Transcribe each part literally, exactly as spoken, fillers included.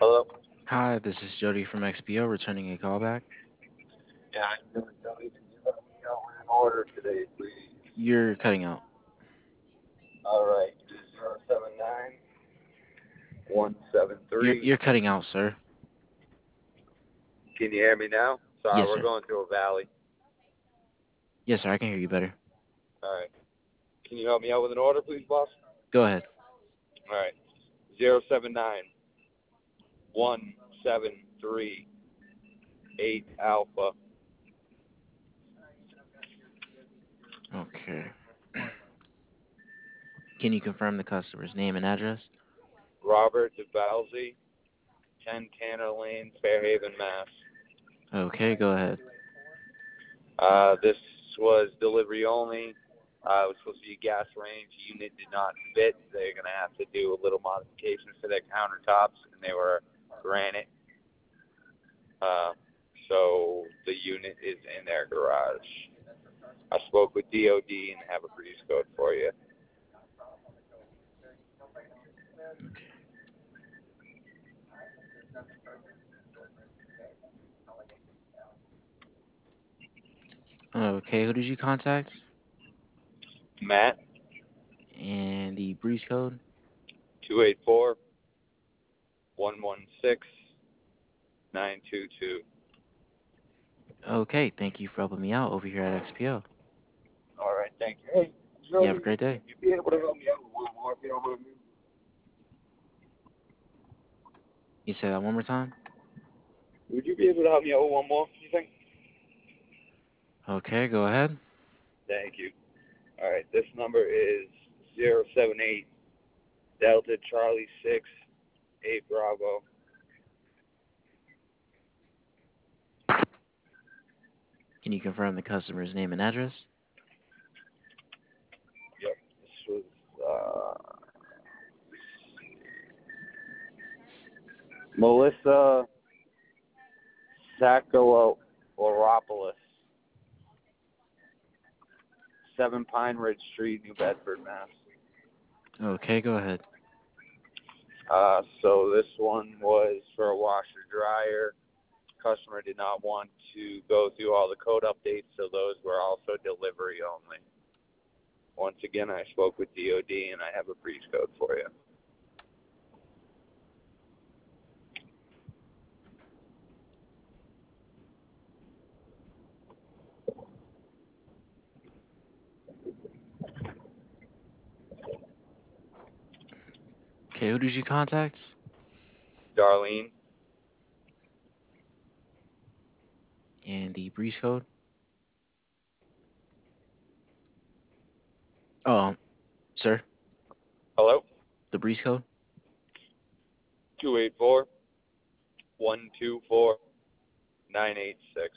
Hello? Hi, this is Jody from X P O returning a callback. Yeah, I'm doing Tony. Can you let me know in order today, please? You're cutting out. All right. zero seven nine one seven You're three. you're cutting out, sir. Can you hear me now? Sorry, Yes, we're sir. going through a valley. Yes, sir. I can hear you better. All right. Can you help me out with an order, please, boss? Go ahead. All right. Zero seven nine one seven three eight Alpha. Okay. Can you confirm the customer's name and address? Robert DeBalzi, ten Tanner Lane, Fairhaven, Mass. Okay, go ahead. Uh, this was delivery only. Uh, it was supposed to be a gas range. Unit did not fit. They're going to have to do a little modification for their countertops, and they were granite. Uh, so the unit is in their garage. I spoke with D O D and have a breeze code for you. Okay. Okay, who did you contact? Matt, And the breeze code? two eight four one one six nine two two. Okay, thank you for helping me out over here at X P O. All right, thank you. Hey, You have a Jody, great day. would you be able to help me out with one more if you don't mind me? You say that one more time? Would you be able to help me out with one more, you think? Okay, go ahead. Thank you. All right, this number is zero seven eight Delta Charlie six eight Bravo. Can you confirm the customer's name and address? Yep, this was uh, Melissa Sakaloropoulos, seven Pine Ridge Street, New Bedford, Mass. Okay, go ahead. Uh, so this one was for a washer dryer. Customer did not want to go through all the code updates, so those were also delivery only. Once again, I spoke with D O D and I have a breeze code for you. Okay, who did you contact? Darlene, And the breeze code? Oh, um, sir, hello, the breeze code? two eight four one two four nine eight six.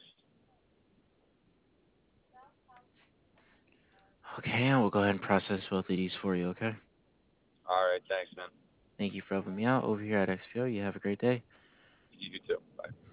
Okay, and we'll go ahead and process both of these for you, okay? All right, thanks, man. Thank you for helping me out over here at X P O. You have a great day. You too. Bye.